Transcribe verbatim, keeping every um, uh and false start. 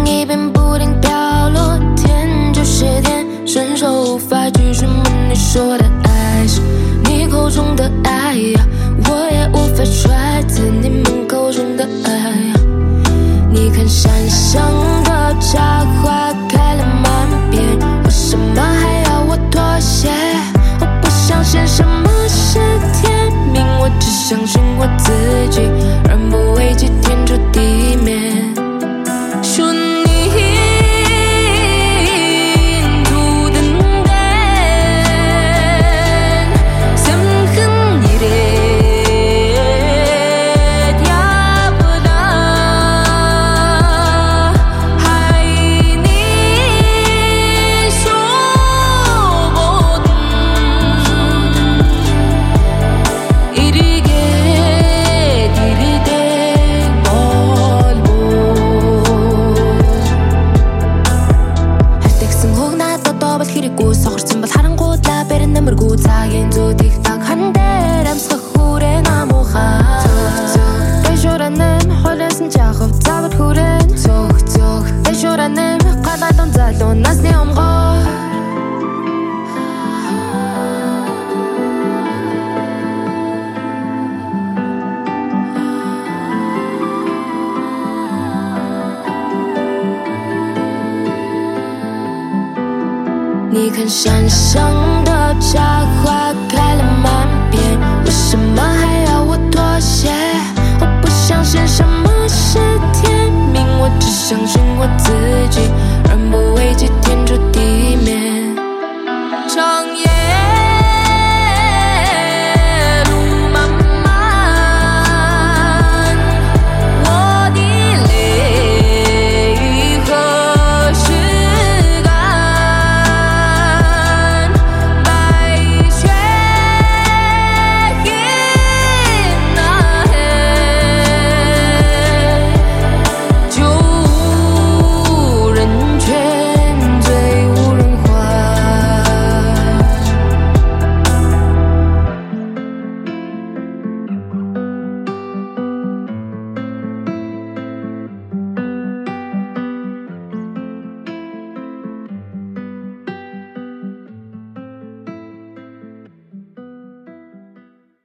一边不停掉落，天就是天，伸手无法拒绝你说的爱是你口中的爱呀，我也无法揣测你们口中的爱呀。你看山上的茶花开了满遍，为什么还要我妥协？我不相信什么是天命，我只相信我自己，人不为己，天诛地灭。说你土的脸，深恨一点呀不得，害你说不懂，一滴给一滴的我路。할때승혹 나 떠떠밭 그리고 서글쯤 밭 하는 곳 라벨은 내물고 자긴 두 틱탁 한데 람스가 후레 나무가 대쇼라는 홀레슨 자խ업 잡을 후렌 톡톡 대쇼라는 가다던 자도 나스네 엄거你看山上的茶花开了满遍，为什么还要我妥协？我不相信什么